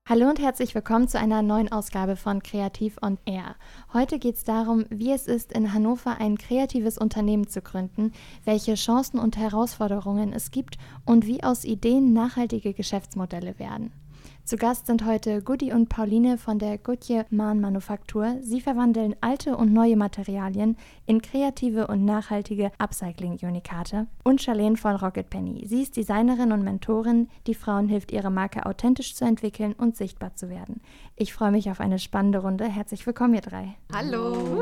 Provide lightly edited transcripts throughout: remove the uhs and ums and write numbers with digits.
Hallo und herzlich willkommen zu einer neuen Ausgabe von Kreativ on Air. Heute geht es darum, wie es ist, in Hannover ein kreatives Unternehmen zu gründen, welche Chancen und Herausforderungen es gibt und wie aus Ideen nachhaltige Geschäftsmodelle werden. Zu Gast sind heute Gudi und Pauline von der Goodyear Mahnmanufaktur. Sie verwandeln alte und neue Materialien in kreative und nachhaltige Upcycling-Unikate. Und Charlene von Rocket Penny. Sie ist Designerin und Mentorin, die Frauen hilft, ihre Marke authentisch zu entwickeln und sichtbar zu werden. Ich freue mich auf eine spannende Runde. Herzlich willkommen, ihr drei. Hallo!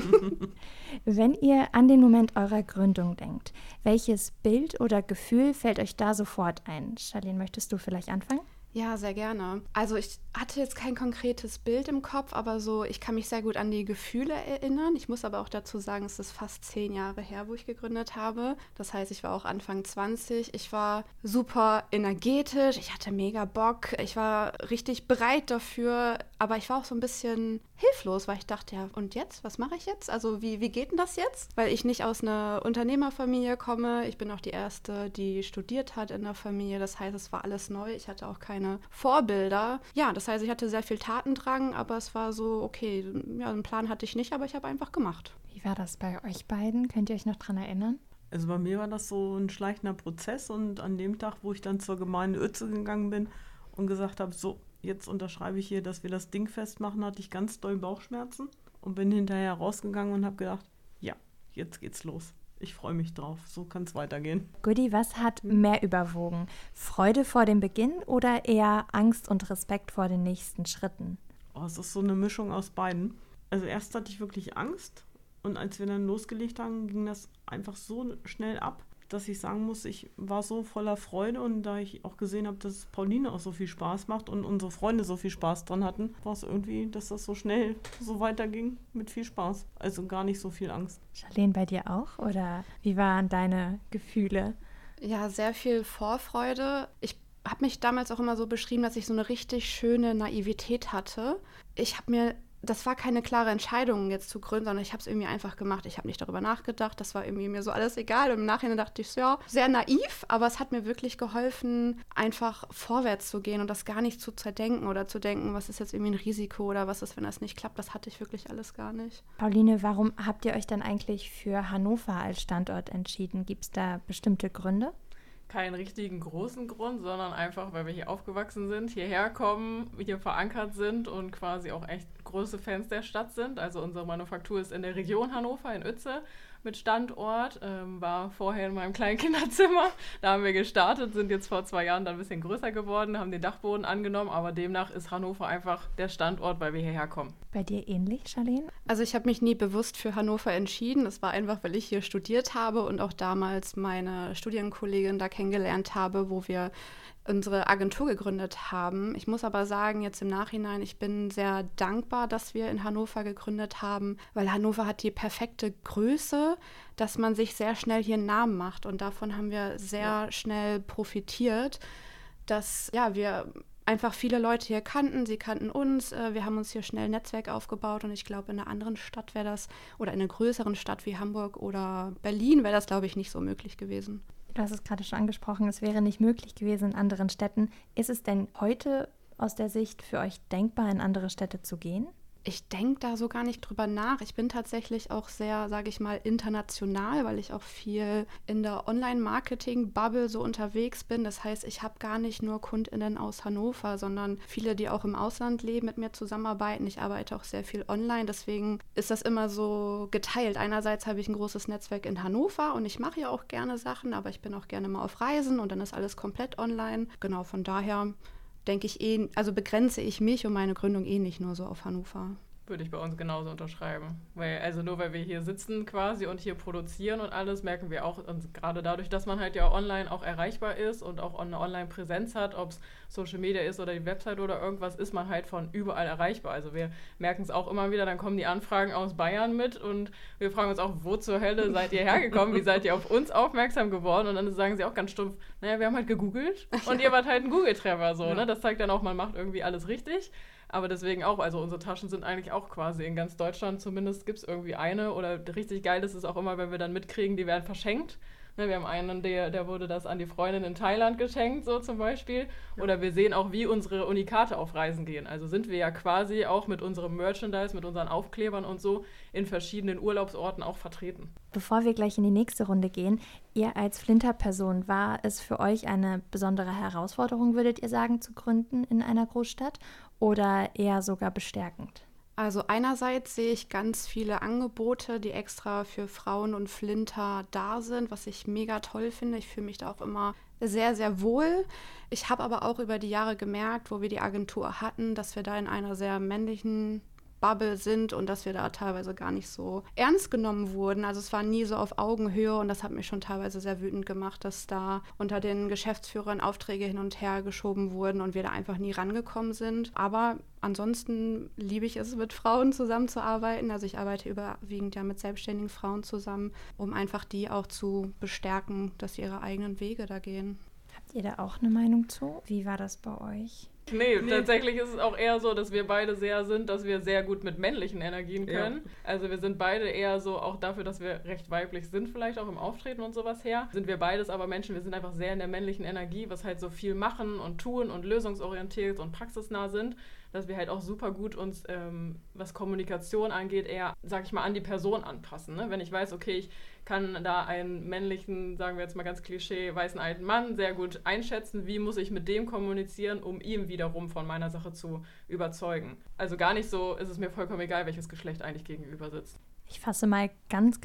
Wenn ihr an den Moment eurer Gründung denkt, welches Bild oder Gefühl fällt euch da sofort ein? Charlene, möchtest du vielleicht anfangen? Ja, sehr gerne. Also ich hatte jetzt kein konkretes Bild im Kopf, aber so, ich kann mich sehr gut an die Gefühle erinnern. Ich muss aber auch dazu sagen, es ist fast 10 Jahre her, wo ich gegründet habe. Das heißt, ich war auch Anfang 20. Ich war super energetisch, ich hatte mega Bock, ich war richtig bereit dafür, aber ich war auch so ein bisschen hilflos, weil ich dachte, ja, und jetzt? Was mache ich jetzt? Also wie geht denn das jetzt? Weil ich nicht aus einer Unternehmerfamilie komme. Ich bin auch die Erste, die studiert hat in der Familie. Das heißt, es war alles neu. Ich hatte auch keine Vorbilder. Ja, das heißt, ich hatte sehr viel Tatendrang, aber es war so, okay, ja, einen Plan hatte ich nicht, aber ich habe einfach gemacht. Wie war das bei euch beiden? Könnt ihr euch noch dran erinnern? Also bei mir war das so ein schleichender Prozess und an dem Tag, wo ich dann zur Gemeinde Uetze gegangen bin und gesagt habe, so, jetzt unterschreibe ich hier, dass wir das Ding festmachen, hatte ich ganz doll Bauchschmerzen und bin hinterher rausgegangen und habe gedacht, ja, jetzt geht's los. Ich freue mich drauf, so kann es weitergehen. Gudi, was hat mehr überwogen? Freude vor dem Beginn oder eher Angst und Respekt vor den nächsten Schritten? Oh, es ist so eine Mischung aus beiden. Also erst hatte ich wirklich Angst und als wir dann losgelegt haben, ging das einfach so schnell ab, dass ich sagen muss, ich war so voller Freude und da ich auch gesehen habe, dass Pauline auch so viel Spaß macht und unsere Freunde so viel Spaß dran hatten, war es irgendwie, dass das so schnell so weiterging mit viel Spaß. Also gar nicht so viel Angst. Charlene, bei dir auch? Oder wie waren deine Gefühle? Ja, sehr viel Vorfreude. Ich habe mich damals auch immer so beschrieben, dass ich so eine richtig schöne Naivität hatte. Das war keine klare Entscheidung jetzt zu gründen, sondern ich habe es irgendwie einfach gemacht. Ich habe nicht darüber nachgedacht, das war irgendwie mir so alles egal. Und im Nachhinein dachte ich so, ja, sehr naiv, aber es hat mir wirklich geholfen, einfach vorwärts zu gehen und das gar nicht zu zerdenken oder zu denken, was ist jetzt irgendwie ein Risiko oder was ist, wenn das nicht klappt. Das hatte ich wirklich alles gar nicht. Pauline, warum habt ihr euch dann eigentlich für Hannover als Standort entschieden? Gibt es da bestimmte Gründe? Keinen richtigen großen Grund, sondern einfach, weil wir hier aufgewachsen sind, hierher kommen, hier verankert sind und quasi auch echt große Fans der Stadt sind. Also unsere Manufaktur ist in der Region Hannover, in Uetze, mit Standort, war vorher in meinem kleinen Kinderzimmer. Da haben wir gestartet, sind jetzt vor 2 Jahren dann ein bisschen größer geworden, haben den Dachboden angenommen, aber demnach ist Hannover einfach der Standort, weil wir hierher kommen. Bei dir ähnlich, Charlene? Also ich habe mich nie bewusst für Hannover entschieden. Das war einfach, weil ich hier studiert habe und auch damals meine Studienkollegin da kennengelernt habe, wo wir unsere Agentur gegründet haben. Ich muss aber sagen, jetzt im Nachhinein, ich bin sehr dankbar, dass wir in Hannover gegründet haben, weil Hannover hat die perfekte Größe, dass man sich sehr schnell hier einen Namen macht und davon haben wir sehr schnell profitiert, dass wir einfach viele Leute hier kannten, sie kannten uns, wir haben uns hier schnell ein Netzwerk aufgebaut und ich glaube, in einer anderen Stadt wäre das, oder in einer größeren Stadt wie Hamburg oder Berlin wäre das, glaube ich, nicht so möglich gewesen. Du hast es gerade schon angesprochen, es wäre nicht möglich gewesen in anderen Städten. Ist es denn heute aus der Sicht für euch denkbar, in andere Städte zu gehen? Ich denke da so gar nicht drüber nach. Ich bin tatsächlich auch sehr, sage ich mal, international, weil ich auch viel in der Online-Marketing-Bubble so unterwegs bin. Das heißt, ich habe gar nicht nur KundInnen aus Hannover, sondern viele, die auch im Ausland leben, mit mir zusammenarbeiten. Ich arbeite auch sehr viel online, deswegen ist das immer so geteilt. Einerseits habe ich ein großes Netzwerk in Hannover und ich mache ja auch gerne Sachen, aber ich bin auch gerne mal auf Reisen und dann ist alles komplett online. Genau, von daher denke ich begrenze ich mich und meine Gründung nicht nur so auf Hannover. Würde ich bei uns genauso unterschreiben. Nur weil wir hier sitzen quasi und hier produzieren und alles, merken wir auch, und gerade dadurch, dass man halt ja online auch erreichbar ist und auch eine Online-Präsenz hat, ob es Social Media ist oder die Website oder irgendwas, ist man halt von überall erreichbar. Also wir merken es auch immer wieder, dann kommen die Anfragen aus Bayern mit und wir fragen uns auch, wo zur Hölle seid ihr hergekommen? Wie seid ihr auf uns aufmerksam geworden? Und dann sagen sie auch ganz stumpf, naja, wir haben halt gegoogelt und ihr wart halt ein Google-Treffer so, ne? Das zeigt dann auch, man macht irgendwie alles richtig. Aber deswegen auch, also unsere Taschen sind eigentlich auch quasi in ganz Deutschland, zumindest gibt es irgendwie eine. Oder richtig geil ist es auch immer, wenn wir dann mitkriegen, die werden verschenkt. Wir haben einen, der wurde das an die Freundin in Thailand geschenkt, so zum Beispiel. Ja. Oder wir sehen auch, wie unsere Unikate auf Reisen gehen. Also sind wir ja quasi auch mit unserem Merchandise, mit unseren Aufklebern und so in verschiedenen Urlaubsorten auch vertreten. Bevor wir gleich in die nächste Runde gehen, ihr als Flinter-Person, war es für euch eine besondere Herausforderung, würdet ihr sagen, zu gründen in einer Großstadt oder eher sogar bestärkend? Also einerseits sehe ich ganz viele Angebote, die extra für Frauen und Flinter da sind, was ich mega toll finde. Ich fühle mich da auch immer sehr, sehr wohl. Ich habe aber auch über die Jahre gemerkt, wo wir die Agentur hatten, dass wir da in einer sehr männlichen Bubble sind und dass wir da teilweise gar nicht so ernst genommen wurden. Also es war nie so auf Augenhöhe und das hat mich schon teilweise sehr wütend gemacht, dass da unter den Geschäftsführern Aufträge hin und her geschoben wurden und wir da einfach nie rangekommen sind. Aber ansonsten liebe ich es, mit Frauen zusammenzuarbeiten. Also ich arbeite überwiegend ja mit selbstständigen Frauen zusammen, um einfach die auch zu bestärken, dass sie ihre eigenen Wege da gehen. Habt ihr da auch eine Meinung zu? Wie war das bei euch? Nee, tatsächlich ist es auch eher so, dass wir beide dass wir sehr gut mit männlichen Energien können. Ja. Also wir sind beide eher so, auch dafür, dass wir recht weiblich sind, vielleicht auch im Auftreten und sowas her, sind wir beides aber Menschen, wir sind einfach sehr in der männlichen Energie, was halt so viel machen und tun und lösungsorientiert und praxisnah sind, dass wir halt auch super gut uns, was Kommunikation angeht, eher, sag ich mal, an die Person anpassen. Ne? Wenn ich weiß, okay, ich kann da einen männlichen, sagen wir jetzt mal ganz Klischee, weißen alten Mann sehr gut einschätzen, wie muss ich mit dem kommunizieren, um ihm wiederum von meiner Sache zu überzeugen. Also gar nicht so, ist es mir vollkommen egal, welches Geschlecht eigentlich gegenüber sitzt. Ich fasse mal ganz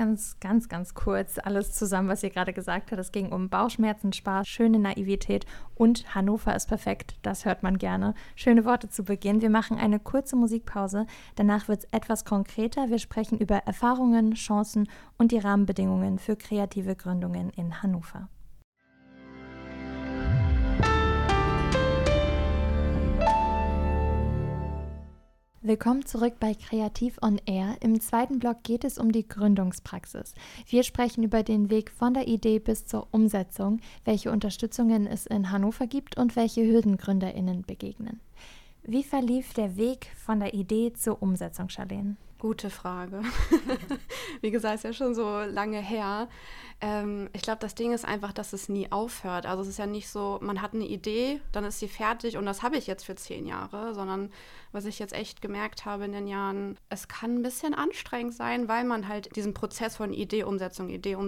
kurz alles zusammen, was ihr gerade gesagt habt. Es ging um Bauchschmerzen, Spaß, schöne Naivität und Hannover ist perfekt. Das hört man gerne. Schöne Worte zu Beginn. Wir machen eine kurze Musikpause. Danach wird es etwas konkreter. Wir sprechen über Erfahrungen, Chancen und die Rahmenbedingungen für kreative Gründungen in Hannover. Willkommen zurück bei Kreativ on Air. Im zweiten Block geht es um die Gründungspraxis. Wir sprechen über den Weg von der Idee bis zur Umsetzung, welche Unterstützungen es in Hannover gibt und welche Hürden GründerInnen begegnen. Wie verlief der Weg von der Idee zur Umsetzung, Charlene? Gute Frage. Wie gesagt, ist ja schon so lange her. Ich glaube, das Ding ist einfach, dass es nie aufhört. Also es ist ja nicht so, man hat eine Idee, dann ist sie fertig und das habe ich jetzt für 10 Jahre, sondern was ich jetzt echt gemerkt habe in den Jahren, es kann ein bisschen anstrengend sein, weil man halt diesen Prozess von Idee-Umsetzung,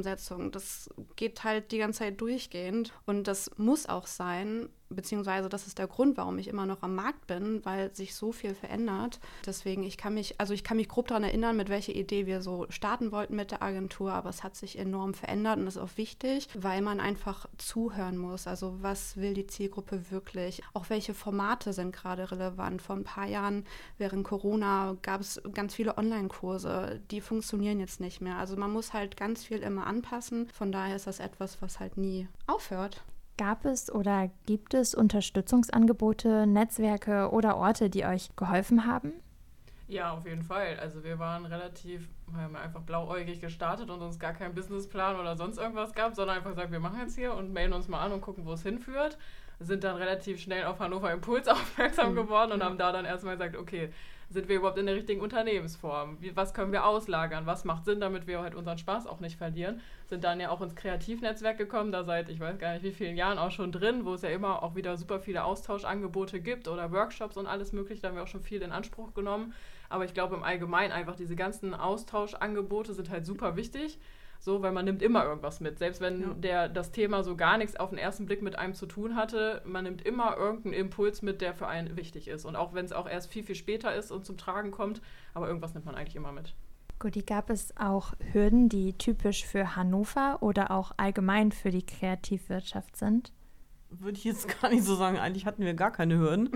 das geht halt die ganze Zeit durchgehend und das muss auch sein, beziehungsweise das ist der Grund, warum ich immer noch am Markt bin, weil sich so viel verändert. Deswegen, ich kann mich grob daran erinnern, mit welcher Idee wir so starten wollten mit der Agentur, aber es hat sich enorm verändert und das ist auch wichtig, weil man einfach zuhören muss. Also was will die Zielgruppe wirklich? Auch welche Formate sind gerade relevant? Vor ein paar Jahren während Corona gab es ganz viele Online-Kurse, die funktionieren jetzt nicht mehr. Also man muss halt ganz viel immer anpassen. Von daher ist das etwas, was halt nie aufhört. Gab es oder gibt es Unterstützungsangebote, Netzwerke oder Orte, die euch geholfen haben? Ja, auf jeden Fall. Also wir haben einfach blauäugig gestartet und uns gar keinen Businessplan oder sonst irgendwas gab, sondern einfach gesagt, wir machen jetzt hier und melden uns mal an und gucken, wo es hinführt. Sind dann relativ schnell auf Hannover Impuls aufmerksam geworden und haben da dann erstmal gesagt, okay, sind wir überhaupt in der richtigen Unternehmensform? Was können wir auslagern? Was macht Sinn, damit wir halt unseren Spaß auch nicht verlieren? Sind dann ja auch ins Kreativnetzwerk gekommen, da seit, ich weiß gar nicht wie vielen Jahren auch schon drin, wo es ja immer auch wieder super viele Austauschangebote gibt oder Workshops und alles mögliche, da haben wir auch schon viel in Anspruch genommen. Aber ich glaube im Allgemeinen einfach diese ganzen Austauschangebote sind halt super wichtig. So, weil man nimmt immer irgendwas mit. Selbst wenn das Thema so gar nichts auf den ersten Blick mit einem zu tun hatte, man nimmt immer irgendeinen Impuls mit, der für einen wichtig ist. Und auch wenn es auch erst viel, viel später ist und zum Tragen kommt, aber irgendwas nimmt man eigentlich immer mit. Gut, gab es auch Hürden, die typisch für Hannover oder auch allgemein für die Kreativwirtschaft sind? Würde ich jetzt gar nicht so sagen. Eigentlich hatten wir gar keine Hürden.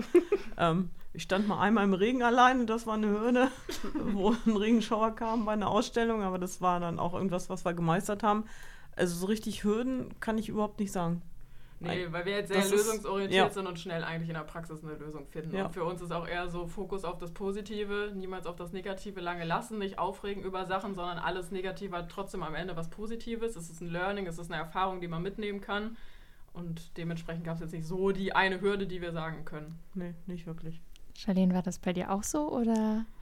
Ich stand mal einmal im Regen allein und das war eine Hürde, wo ein Regenschauer kam bei einer Ausstellung, aber das war dann auch irgendwas, was wir gemeistert haben. Also so richtig Hürden kann ich überhaupt nicht sagen. Nee, weil wir jetzt sehr lösungsorientiert sind und schnell eigentlich in der Praxis eine Lösung finden. Ja. Und für uns ist auch eher so Fokus auf das Positive, niemals auf das Negative lange lassen, nicht aufregen über Sachen, sondern alles Negative hat trotzdem am Ende was Positives. Es ist ein Learning, es ist eine Erfahrung, die man mitnehmen kann. Und dementsprechend gab es jetzt nicht so die eine Hürde, die wir sagen können. Nee, nicht wirklich. Charlene, war das bei dir auch so, oder?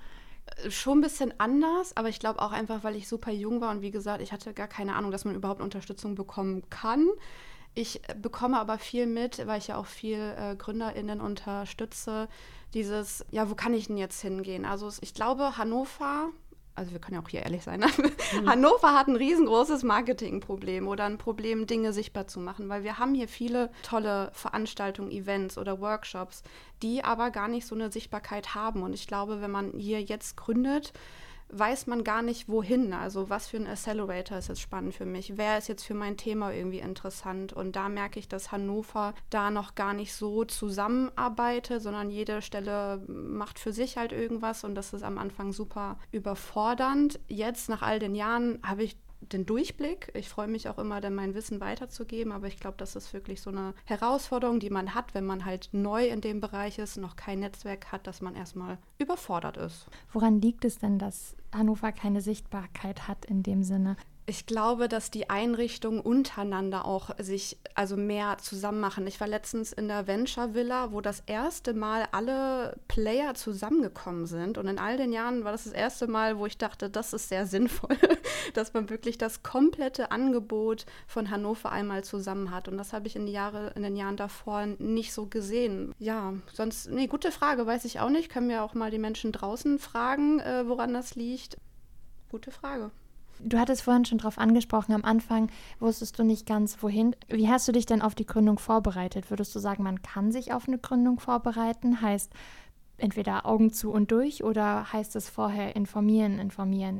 Schon ein bisschen anders, aber ich glaube auch einfach, weil ich super jung war und wie gesagt, ich hatte gar keine Ahnung, dass man überhaupt Unterstützung bekommen kann. Ich bekomme aber viel mit, weil ich ja auch viel GründerInnen unterstütze, dieses, ja, wo kann ich denn jetzt hingehen? Also ich glaube, Hannover, also wir können ja auch hier ehrlich sein, ne? Hannover hat ein riesengroßes Marketingproblem oder ein Problem, Dinge sichtbar zu machen, weil wir haben hier viele tolle Veranstaltungen, Events oder Workshops, die aber gar nicht so eine Sichtbarkeit haben. Und ich glaube, wenn man hier jetzt gründet, weiß man gar nicht, wohin. Also was für ein Accelerator ist jetzt spannend für mich? Wer ist jetzt für mein Thema irgendwie interessant? Und da merke ich, dass Hannover da noch gar nicht so zusammenarbeitet, sondern jede Stelle macht für sich halt irgendwas und das ist am Anfang super überfordernd. Jetzt, nach all den Jahren, habe ich den Durchblick. Ich freue mich auch immer, dann mein Wissen weiterzugeben, aber ich glaube, das ist wirklich so eine Herausforderung, die man hat, wenn man halt neu in dem Bereich ist, noch kein Netzwerk hat, dass man erstmal überfordert ist. Woran liegt es denn, dass Hannover keine Sichtbarkeit hat in dem Sinne? Ich glaube, dass die Einrichtungen untereinander auch sich also mehr zusammen machen. Ich war letztens in der Venture Villa, wo das erste Mal alle Player zusammengekommen sind. Und in all den Jahren war das erste Mal, wo ich dachte, das ist sehr sinnvoll, dass man wirklich das komplette Angebot von Hannover einmal zusammen hat. Und das habe ich in den Jahren davor nicht so gesehen. Ja, sonst, nee, gute Frage, weiß ich auch nicht. Können wir auch mal die Menschen draußen fragen, woran das liegt. Gute Frage. Du hattest vorhin schon drauf angesprochen, am Anfang wusstest du nicht ganz, wohin. Wie hast du dich denn auf die Gründung vorbereitet? Würdest du sagen, man kann sich auf eine Gründung vorbereiten? Heißt entweder Augen zu und durch oder heißt es vorher informieren?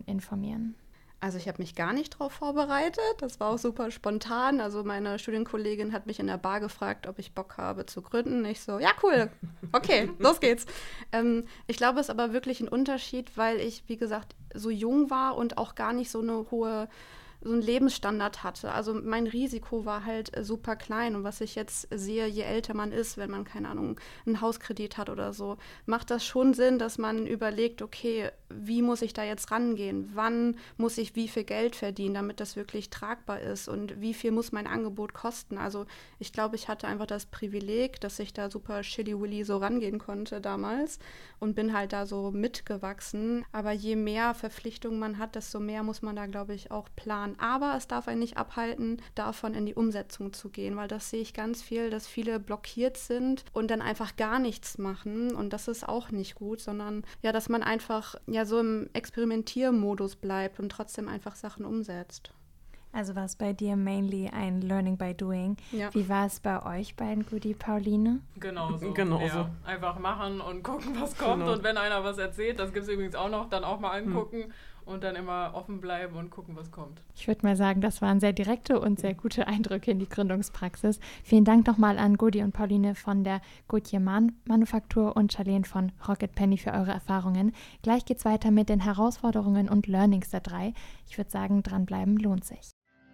Also ich habe mich gar nicht drauf vorbereitet. Das war auch super spontan. Also meine Studienkollegin hat mich in der Bar gefragt, ob ich Bock habe zu gründen. Ich so, ja cool, okay, los geht's. Ich glaube, es ist aber wirklich ein Unterschied, weil ich, wie gesagt, so jung war und auch gar nicht so einen Lebensstandard hatte. Also mein Risiko war halt super klein. Und was ich jetzt sehe, je älter man ist, wenn man, keine Ahnung, einen Hauskredit hat oder so, macht das schon Sinn, dass man überlegt, okay, wie muss ich da jetzt rangehen? Wann muss ich wie viel Geld verdienen, damit das wirklich tragbar ist? Und wie viel muss mein Angebot kosten? Also ich glaube, ich hatte einfach das Privileg, dass ich da super chilly-willy so rangehen konnte damals und bin halt da so mitgewachsen. Aber je mehr Verpflichtungen man hat, desto mehr muss man da, glaube ich, auch planen. Aber es darf einen nicht abhalten, davon in die Umsetzung zu gehen, weil das sehe ich ganz viel, dass viele blockiert sind und dann einfach gar nichts machen und das ist auch nicht gut, sondern ja, dass man einfach ja so im Experimentiermodus bleibt und trotzdem einfach Sachen umsetzt. Also war es bei dir mainly ein Learning by Doing. Ja. Wie war es bei euch beiden, Gudi, Pauline? Genauso. Ja. Einfach machen und gucken, was kommt. Genau. Und wenn einer was erzählt, das gibt es übrigens auch noch, dann auch mal angucken und dann immer offen bleiben und gucken, was kommt. Ich würde mal sagen, das waren sehr direkte und sehr gute Eindrücke in die Gründungspraxis. Vielen Dank nochmal an Gudi und Pauline von der Gautier Manufaktur und Charlene von Rocket Penny für eure Erfahrungen. Gleich geht's weiter mit den Herausforderungen und Learnings der 3. Ich würde sagen, dranbleiben lohnt sich.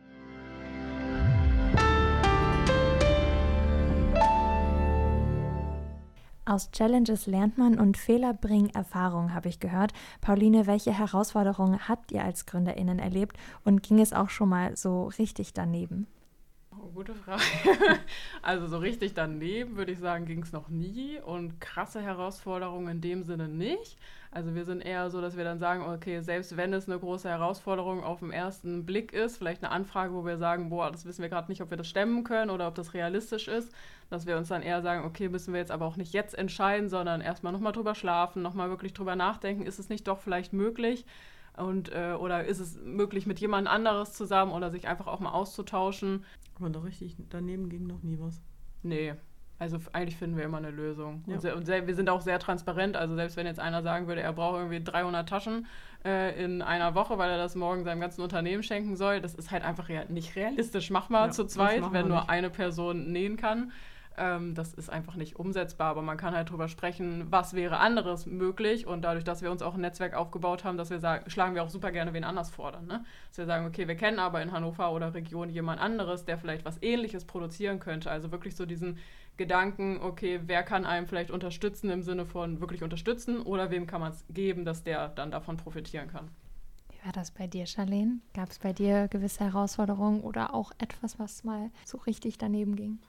Aus Challenges lernt man und Fehler bringen Erfahrung, habe ich gehört. Pauline, welche Herausforderungen habt ihr als GründerInnen erlebt und ging es auch schon mal so richtig daneben? Oh, gute Frage. Also so richtig daneben, würde ich sagen, ging es noch nie und krasse Herausforderungen in dem Sinne nicht. Also wir sind eher so, dass wir dann sagen, okay, selbst wenn es eine große Herausforderung auf den ersten Blick ist, vielleicht eine Anfrage, wo wir sagen, boah, das wissen wir gerade nicht, ob wir das stemmen können oder ob das realistisch ist, dass wir uns dann eher sagen, okay, müssen wir jetzt aber auch nicht jetzt entscheiden, sondern erstmal nochmal drüber schlafen, nochmal wirklich drüber nachdenken, ist es nicht doch vielleicht möglich? Und, oder ist es möglich, mit jemand anderes zusammen oder sich einfach auch mal auszutauschen? Aber da richtig daneben ging noch nie was. Nee, also eigentlich finden wir immer eine Lösung. Ja. Und wir sind auch sehr transparent, also selbst wenn jetzt einer sagen würde, er braucht irgendwie 300 Taschen in einer Woche, weil er das morgen seinem ganzen Unternehmen schenken soll, das ist halt einfach nicht realistisch machbar zu zweit, wenn nur eine Person nähen kann. Das ist einfach nicht umsetzbar, aber man kann halt drüber sprechen, was wäre anderes möglich und dadurch, dass wir uns auch ein Netzwerk aufgebaut haben, dass wir sagen, schlagen wir auch super gerne wen anders vor dann, ne? Dass wir sagen, okay, wir kennen aber in Hannover oder Region jemand anderes, der vielleicht was Ähnliches produzieren könnte, also wirklich so diesen Gedanken, okay, wer kann einem vielleicht unterstützen im Sinne von wirklich unterstützen oder wem kann man es geben, dass der dann davon profitieren kann. Wie war das bei dir, Charlene? Gab es bei dir gewisse Herausforderungen oder auch etwas, was mal so richtig daneben ging?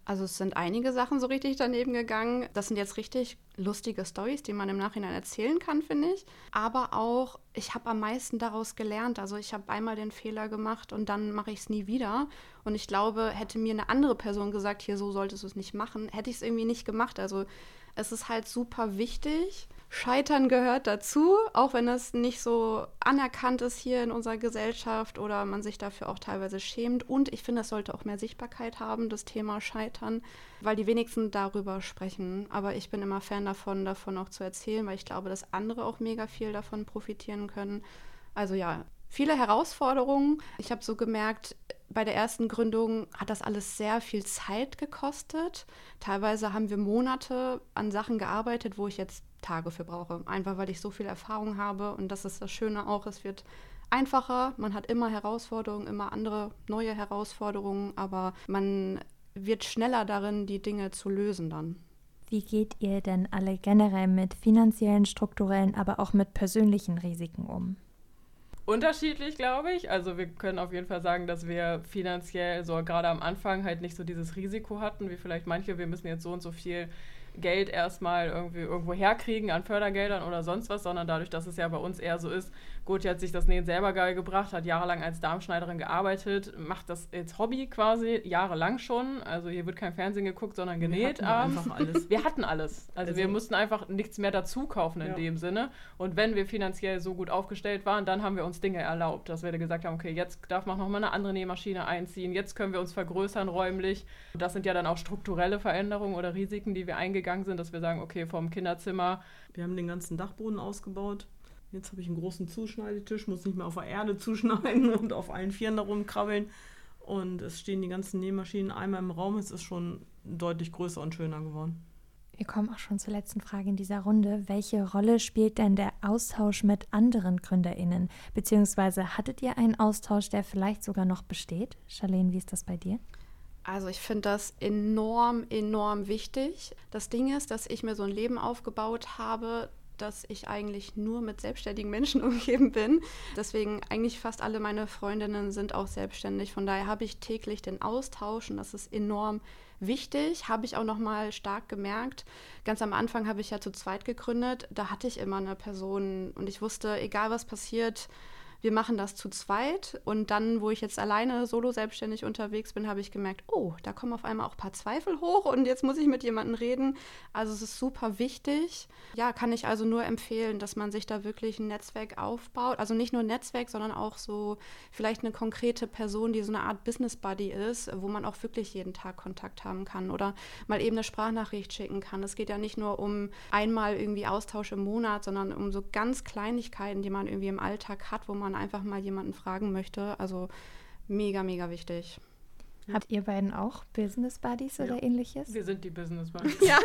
Also es sind einige Sachen so richtig daneben gegangen. Das sind jetzt richtig lustige Storys, die man im Nachhinein erzählen kann, finde ich. Aber auch, ich habe am meisten daraus gelernt. Also ich habe einmal den Fehler gemacht und dann mache ich es nie wieder. Und ich glaube, hätte mir eine andere Person gesagt, hier, so solltest du es nicht machen, hätte ich es irgendwie nicht gemacht. Also es ist halt super wichtig. Scheitern gehört dazu, auch wenn das nicht so anerkannt ist hier in unserer Gesellschaft oder man sich dafür auch teilweise schämt. Und ich finde, es sollte auch mehr Sichtbarkeit haben, das Thema Scheitern, weil die wenigsten darüber sprechen. Aber ich bin immer Fan davon auch zu erzählen, weil ich glaube, dass andere auch mega viel davon profitieren können. Also ja, viele Herausforderungen. Ich habe so gemerkt, bei der ersten Gründung hat das alles sehr viel Zeit gekostet. Teilweise haben wir Monate an Sachen gearbeitet, wo ich jetzt Tage für brauche. Einfach, weil ich so viel Erfahrung habe. Und das ist das Schöne auch, es wird einfacher. Man hat immer Herausforderungen, immer andere neue Herausforderungen. Aber man wird schneller darin, die Dinge zu lösen dann. Wie geht ihr denn alle generell mit finanziellen, strukturellen, aber auch mit persönlichen Risiken um? Unterschiedlich, glaube ich. Also wir können auf jeden Fall sagen, dass wir finanziell so gerade am Anfang halt nicht so dieses Risiko hatten, wie vielleicht manche, wir müssen jetzt so und so viel Geld erstmal irgendwie irgendwo herkriegen an Fördergeldern oder sonst was, sondern dadurch, dass es ja bei uns eher so ist, Gotje hat sich das Nähen selber geil gebracht, hat jahrelang als Darmschneiderin gearbeitet, macht das jetzt Hobby quasi, jahrelang schon. Also hier wird kein Fernsehen geguckt, sondern genäht abends. Einfach alles. Wir hatten alles. Also wir mussten einfach nichts mehr dazu kaufen in dem Sinne. Und wenn wir finanziell so gut aufgestellt waren, dann haben wir uns Dinge erlaubt, dass wir gesagt haben, okay, jetzt darf man noch mal eine andere Nähmaschine einziehen, jetzt können wir uns vergrößern räumlich. Und das sind ja dann auch strukturelle Veränderungen oder Risiken, die wir eingegangen sind, dass wir sagen, okay, vom Kinderzimmer. Wir haben den ganzen Dachboden ausgebaut. Jetzt habe ich einen großen Zuschneidetisch, muss nicht mehr auf der Erde zuschneiden und auf allen Vieren da rumkrabbeln. Und es stehen die ganzen Nähmaschinen einmal im Raum. Es ist schon deutlich größer und schöner geworden. Wir kommen auch schon zur letzten Frage in dieser Runde. Welche Rolle spielt denn der Austausch mit anderen GründerInnen? Beziehungsweise hattet ihr einen Austausch, der vielleicht sogar noch besteht? Charlene, wie ist das bei dir? Also ich finde das enorm, enorm wichtig. Das Ding ist, dass ich mir so ein Leben aufgebaut habe, dass ich eigentlich nur mit selbstständigen Menschen umgeben bin. Deswegen eigentlich fast alle meine Freundinnen sind auch selbstständig. Von daher habe ich täglich den Austausch und das ist enorm wichtig. Habe ich auch nochmal stark gemerkt. Ganz am Anfang habe ich ja zu zweit gegründet. Da hatte ich immer eine Person und ich wusste, egal was passiert, wir machen das zu zweit. Und dann, wo ich jetzt alleine solo selbstständig unterwegs bin, habe ich gemerkt, oh, da kommen auf einmal auch ein paar Zweifel hoch und jetzt muss ich mit jemandem reden. Also es ist super wichtig. Ja, kann ich also nur empfehlen, dass man sich da wirklich ein Netzwerk aufbaut. Also nicht nur ein Netzwerk, sondern auch so vielleicht eine konkrete Person, die so eine Art Business Buddy ist, wo man auch wirklich jeden Tag Kontakt haben kann oder mal eben eine Sprachnachricht schicken kann. Es geht ja nicht nur um einmal irgendwie Austausch im Monat, sondern um so ganz Kleinigkeiten, die man irgendwie im Alltag hat, wo man einfach mal jemanden fragen möchte. Also mega, mega wichtig. Habt ihr beiden auch Business Buddies oder ähnliches? Wir sind die Business Buddies. Ja.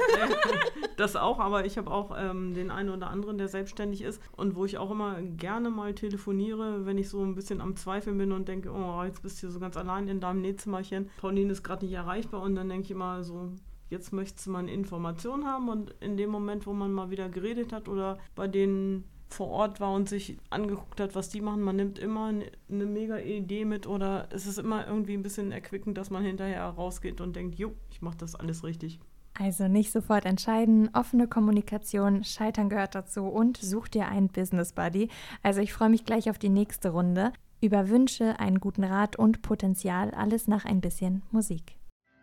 Das auch, aber ich habe auch den einen oder anderen, der selbstständig ist und wo ich auch immer gerne mal telefoniere, wenn ich so ein bisschen am Zweifeln bin und denke, oh, jetzt bist du hier so ganz allein in deinem Nähzimmerchen. Pauline ist gerade nicht erreichbar und dann denke ich immer so, jetzt möchtest du mal eine Information haben und in dem Moment, wo man mal wieder geredet hat oder bei denen vor Ort war und sich angeguckt hat, was die machen. Man nimmt immer eine mega Idee mit oder es ist immer irgendwie ein bisschen erquickend, dass man hinterher rausgeht und denkt, jo, ich mache das alles richtig. Also nicht sofort entscheiden, offene Kommunikation, Scheitern gehört dazu und such dir einen Business Buddy. Also ich freue mich gleich auf die nächste Runde. Über Wünsche, einen guten Rat und Potenzial, alles nach ein bisschen Musik.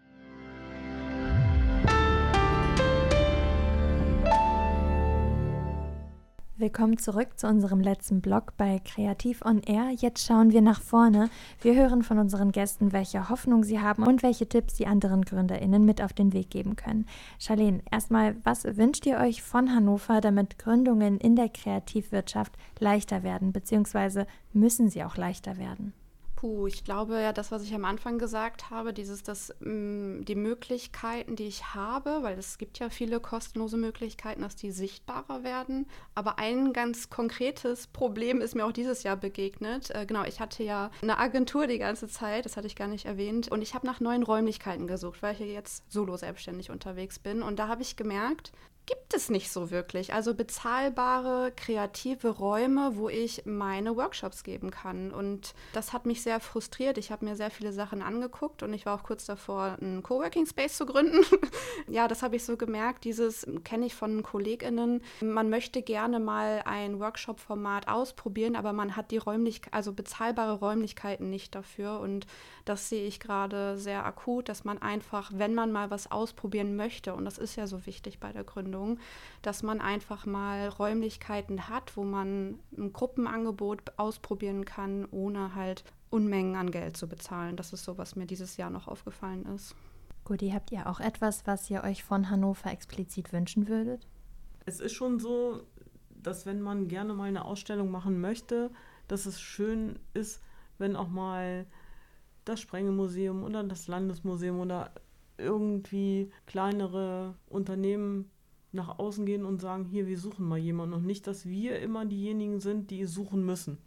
Willkommen zurück zu unserem letzten Blog bei Kreativ on Air. Jetzt schauen wir nach vorne. Wir hören von unseren Gästen, welche Hoffnung sie haben und welche Tipps sie anderen GründerInnen mit auf den Weg geben können. Charlene, erstmal, was wünscht ihr euch von Hannover, damit Gründungen in der Kreativwirtschaft leichter werden, beziehungsweise müssen sie auch leichter werden? Ich glaube ja, das, was ich am Anfang gesagt habe, die Möglichkeiten, die ich habe, weil es gibt ja viele kostenlose Möglichkeiten, dass die sichtbarer werden. Aber ein ganz konkretes Problem ist mir auch dieses Jahr begegnet. Genau, ich hatte ja eine Agentur die ganze Zeit, das hatte ich gar nicht erwähnt. Und ich habe nach neuen Räumlichkeiten gesucht, weil ich jetzt solo selbstständig unterwegs bin. Und da habe ich gemerkt, gibt es nicht so wirklich. Also bezahlbare, kreative Räume, wo ich meine Workshops geben kann. Und das hat mich sehr frustriert. Ich habe mir sehr viele Sachen angeguckt und ich war auch kurz davor, einen Coworking Space zu gründen. Ja, das habe ich so gemerkt. Dieses kenne ich von KollegInnen. Man möchte gerne mal ein Workshop-Format ausprobieren, aber man hat die also bezahlbare Räumlichkeiten nicht dafür. Und das sehe ich gerade sehr akut, dass man einfach, wenn man mal was ausprobieren möchte, und das ist ja so wichtig bei der Gründung, dass man einfach mal Räumlichkeiten hat, wo man ein Gruppenangebot ausprobieren kann, ohne halt Unmengen an Geld zu bezahlen. Das ist so, was mir dieses Jahr noch aufgefallen ist. Guti, habt ihr auch etwas, was ihr euch von Hannover explizit wünschen würdet? Es ist schon so, dass wenn man gerne mal eine Ausstellung machen möchte, dass es schön ist, wenn auch mal das Sprengelmuseum oder das Landesmuseum oder irgendwie kleinere Unternehmen nach außen gehen und sagen, hier, wir suchen mal jemanden und nicht, dass wir immer diejenigen sind, die suchen müssen.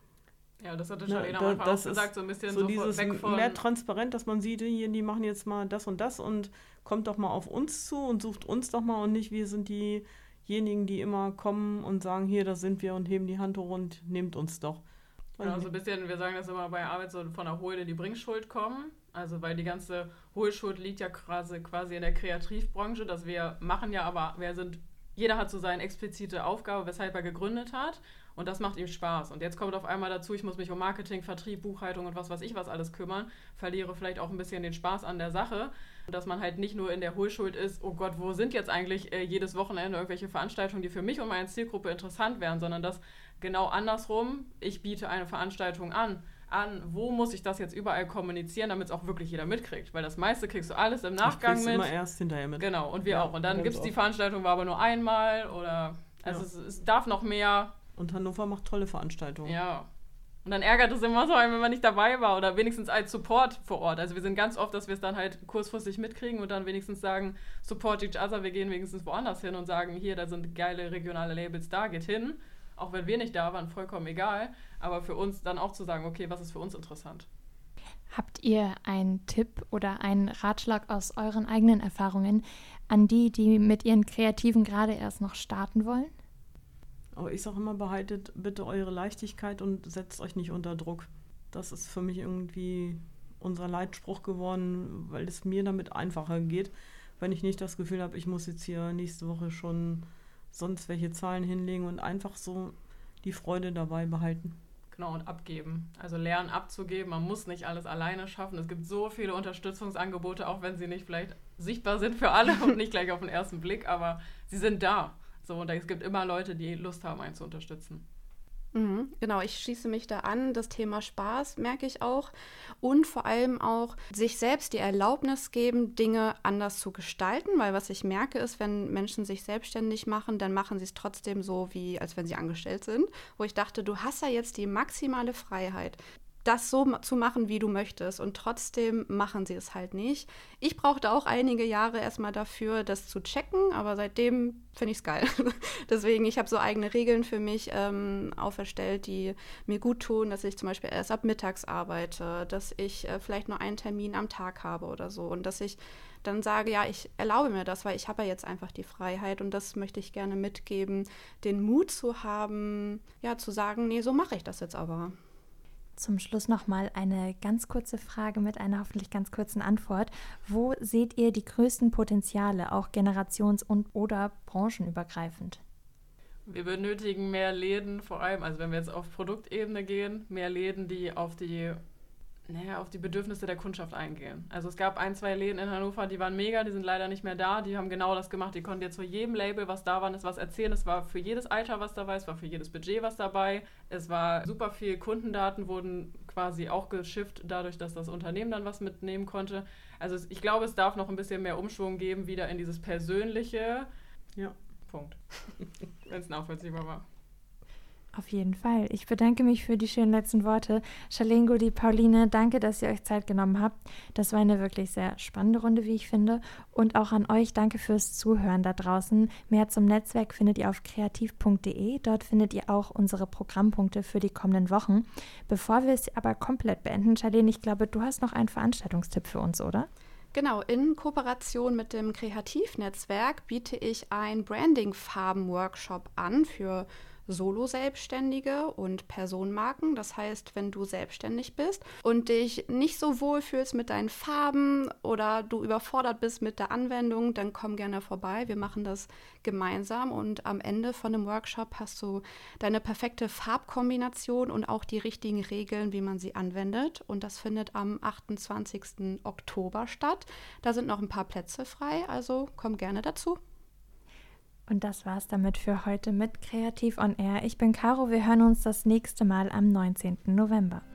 Ja, das hatte Charlene am Anfang auch gesagt, so ein bisschen so dieses weg von... mehr transparent, dass man sieht, hier, die machen jetzt mal das und kommt doch mal auf uns zu und sucht uns doch mal und nicht, wir sind diejenigen, die immer kommen und sagen, hier, da sind wir und heben die Hand hoch und nehmt uns doch. Genau, so ein bisschen, wir sagen das immer bei Arbeit, so von der Hohl in die Bringschuld kommen. Also weil die ganze Hohlschuld liegt ja quasi in der Kreativbranche, dass wir machen ja, aber jeder hat so seine explizite Aufgabe, weshalb er gegründet hat und das macht ihm Spaß. Und jetzt kommt auf einmal dazu, ich muss mich um Marketing, Vertrieb, Buchhaltung und was weiß ich was alles kümmern, verliere vielleicht auch ein bisschen den Spaß an der Sache. Und dass man halt nicht nur in der Hohlschuld ist, oh Gott, wo sind jetzt eigentlich jedes Wochenende irgendwelche Veranstaltungen, die für mich und meine Zielgruppe interessant wären, sondern dass genau andersrum, ich biete eine Veranstaltung an, wo muss ich das jetzt überall kommunizieren, damit es auch wirklich jeder mitkriegt. Weil das meiste kriegst du alles im Nachgang mit. Immer erst hinterher mit. Genau, und wir auch. Und dann gibt es die Veranstaltung, war aber nur einmal oder... Also es darf noch mehr. Und Hannover macht tolle Veranstaltungen. Ja. Und dann ärgert es immer so, wenn man nicht dabei war oder wenigstens als Support vor Ort. Also wir sind ganz oft, dass wir es dann halt kurzfristig mitkriegen und dann wenigstens sagen, support each other, wir gehen wenigstens woanders hin und sagen, hier, da sind geile regionale Labels da, geht hin. Auch wenn wir nicht da waren, vollkommen egal. Aber für uns dann auch zu sagen, okay, was ist für uns interessant? Habt ihr einen Tipp oder einen Ratschlag aus euren eigenen Erfahrungen an die mit ihren Kreativen gerade erst noch starten wollen? Aber ich sage immer, behaltet bitte eure Leichtigkeit und setzt euch nicht unter Druck. Das ist für mich irgendwie unser Leitspruch geworden, weil es mir damit einfacher geht, wenn ich nicht das Gefühl habe, ich muss jetzt hier nächste Woche schon sonst welche Zahlen hinlegen und einfach so die Freude dabei behalten. Genau, und abgeben. Also lernen abzugeben. Man muss nicht alles alleine schaffen. Es gibt so viele Unterstützungsangebote, auch wenn sie nicht vielleicht sichtbar sind für alle und nicht gleich auf den ersten Blick, aber sie sind da. So, und es gibt immer Leute, die Lust haben, einen zu unterstützen. Genau, ich schließe mich da an. Das Thema Spaß merke ich auch. Und vor allem auch sich selbst die Erlaubnis geben, Dinge anders zu gestalten. Weil was ich merke ist, wenn Menschen sich selbstständig machen, dann machen sie es trotzdem so, wie als wenn sie angestellt sind. Wo ich dachte, du hast ja jetzt die maximale Freiheit, das so zu machen, wie du möchtest. Und trotzdem machen sie es halt nicht. Ich brauchte auch einige Jahre erstmal dafür, das zu checken, aber seitdem finde ich es geil. Deswegen, ich habe so eigene Regeln für mich auferstellt, die mir gut tun, dass ich zum Beispiel erst ab mittags arbeite, dass ich vielleicht nur einen Termin am Tag habe oder so. Und dass ich dann sage, ja, ich erlaube mir das, weil ich habe ja jetzt einfach die Freiheit und das möchte ich gerne mitgeben, den Mut zu haben, ja, zu sagen, nee, so mache ich das jetzt aber. Zum Schluss nochmal eine ganz kurze Frage mit einer hoffentlich ganz kurzen Antwort. Wo seht ihr die größten Potenziale, auch generations- oder branchenübergreifend? Wir benötigen mehr Läden, vor allem, also wenn wir jetzt auf Produktebene gehen, mehr Läden, die auf die Bedürfnisse der Kundschaft eingehen. Also es gab 1, 2 Läden in Hannover, die waren mega, die sind leider nicht mehr da, die haben genau das gemacht, die konnten jetzt zu jedem Label, was da war, was erzählen, es war für jedes Alter was dabei, es war für jedes Budget was dabei, es war super viel Kundendaten wurden quasi auch geschifft, dadurch, dass das Unternehmen dann was mitnehmen konnte. Also ich glaube, es darf noch ein bisschen mehr Umschwung geben, wieder in dieses Persönliche. Ja. Punkt. Wenn es nachvollziehbar war. Auf jeden Fall. Ich bedanke mich für die schönen letzten Worte. Charlene, Guti, Pauline, danke, dass ihr euch Zeit genommen habt. Das war eine wirklich sehr spannende Runde, wie ich finde. Und auch an euch danke fürs Zuhören da draußen. Mehr zum Netzwerk findet ihr auf kreativ.de. Dort findet ihr auch unsere Programmpunkte für die kommenden Wochen. Bevor wir es aber komplett beenden, Charlene, ich glaube, du hast noch einen Veranstaltungstipp für uns, oder? Genau, in Kooperation mit dem Kreativnetzwerk biete ich einen Branding-Farben-Workshop an für Solo-Selbstständige und Personenmarken. Das heißt, wenn du selbstständig bist und dich nicht so wohl fühlst mit deinen Farben oder du überfordert bist mit der Anwendung, dann komm gerne vorbei. Wir machen das gemeinsam und am Ende von dem Workshop hast du deine perfekte Farbkombination und auch die richtigen Regeln, wie man sie anwendet. Und das findet am 28. Oktober statt. Da sind noch ein paar Plätze frei, also komm gerne dazu. Und das war's damit für heute mit Kreativ on Air. Ich bin Caro, wir hören uns das nächste Mal am 19. November.